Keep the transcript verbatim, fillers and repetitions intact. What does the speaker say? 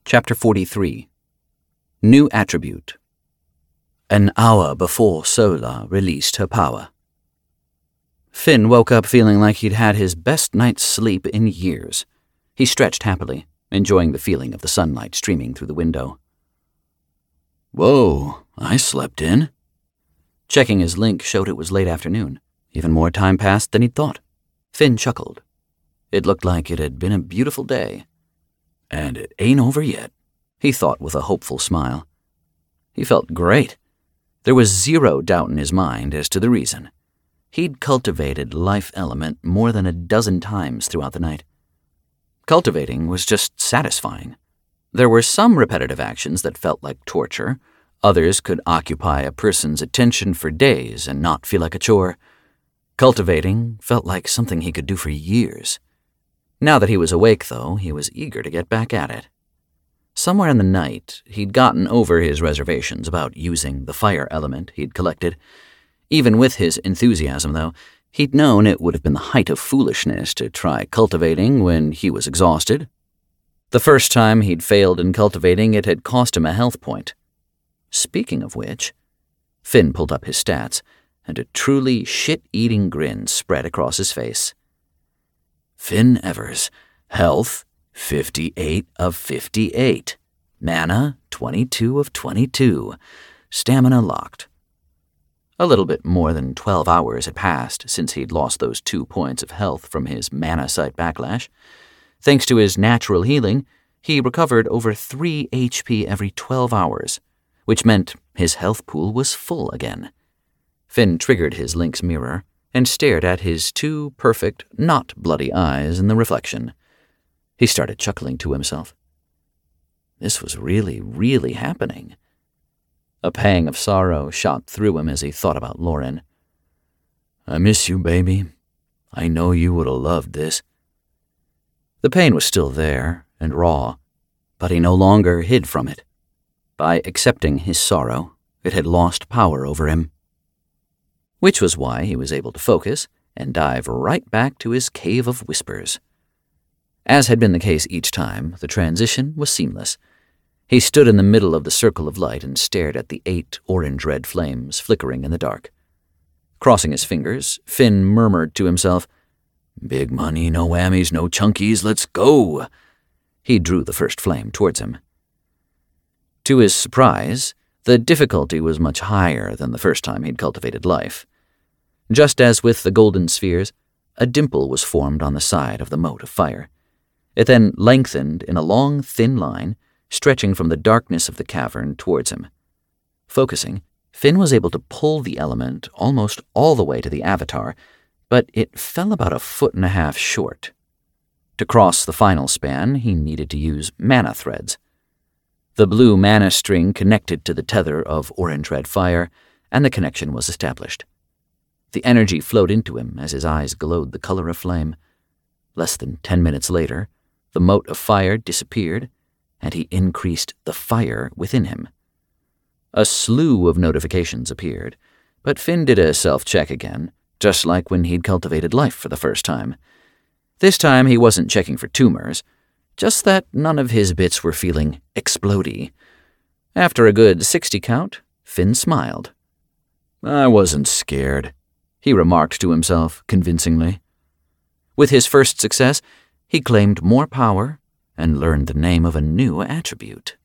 Chapter forty-three. New Attribute. An hour before Sola released her power. Finn woke up feeling like he'd had his best night's sleep in years. He stretched happily, enjoying the feeling of the sunlight streaming through the window. Whoa, I slept in. Checking his link showed it was late afternoon. Even more time passed than he'd thought. Finn chuckled. It looked like it had been a beautiful day. And it ain't over yet, he thought with a hopeful smile. He felt great. There was zero doubt in his mind as to the reason. He'd cultivated Life Element more than a dozen times throughout the night. Cultivating was just satisfying. There were some repetitive actions that felt like torture. Others could occupy a person's attention for days and not feel like a chore. Cultivating felt like something he could do for years. Now that he was awake, though, he was eager to get back at it. Somewhere in the night, he'd gotten over his reservations about using the fire element he'd collected. Even with his enthusiasm, though, he'd known it would have been the height of foolishness to try cultivating when he was exhausted. The first time he'd failed in cultivating, it had cost him a health point. Speaking of which, Finn pulled up his stats, and a truly shit-eating grin spread across his face. Finn Evers, health, fifty-eight of fifty-eight. Mana, twenty-two of twenty-two. Stamina locked. A little bit more than twelve hours had passed since he'd lost those two points of health from his mana site backlash. Thanks to his natural healing, he recovered over three H P every twelve hours, which meant his health pool was full again. Finn triggered his Link's mirror and stared at his two perfect, not bloody eyes in the reflection. He started chuckling to himself. This was really, really happening. A pang of sorrow shot through him as he thought about Lauren. I miss you, baby. I know you would have loved this. The pain was still there and raw, but he no longer hid from it. By accepting his sorrow, it had lost power over him. Which was why he was able to focus and dive right back to his cave of whispers. As had been the case each time, the transition was seamless. He stood in the middle of the circle of light and stared at the eight orange-red flames flickering in the dark. Crossing his fingers, Finn murmured to himself, Big money, no whammies, no chunkies, let's go. He drew the first flame towards him. To his surprise, the difficulty was much higher than the first time he'd cultivated life. Just as with the golden spheres, a dimple was formed on the side of the mote of fire. It then lengthened in a long, thin line, stretching from the darkness of the cavern towards him. Focusing, Finn was able to pull the element almost all the way to the avatar, but it fell about a foot and a half short. To cross the final span, he needed to use mana threads. The blue mana string connected to the tether of orange-red fire, and the connection was established. The energy flowed into him as his eyes glowed the color of flame. Less than ten minutes later, the mote of fire disappeared, and he increased the fire within him. A slew of notifications appeared, but Finn did a self-check again, just like when he'd cultivated life for the first time. This time he wasn't checking for tumors, just that none of his bits were feeling explodey. After a good sixty count, Finn smiled. I wasn't scared, he remarked to himself convincingly. With his first success, he claimed more power and learned the name of a new attribute.